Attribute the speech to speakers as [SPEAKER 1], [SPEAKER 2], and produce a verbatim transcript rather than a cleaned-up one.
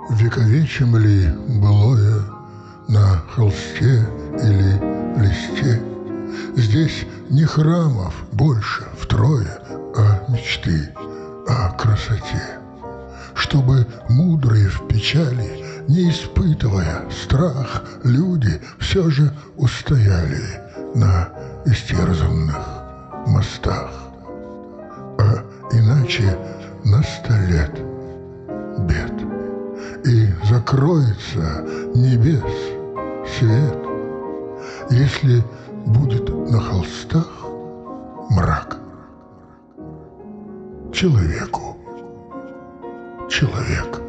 [SPEAKER 1] Вековечим ли былое на холсте или листе? Здесь не храмов больше втрое, а мечты о красоте. Чтобы мудрые в печали, не испытывая страх, люди все же устояли на истерзанных мостах. А иначе на сто лет бед, и закроется небес свет, если будет на холстах мрак. Человеку человек.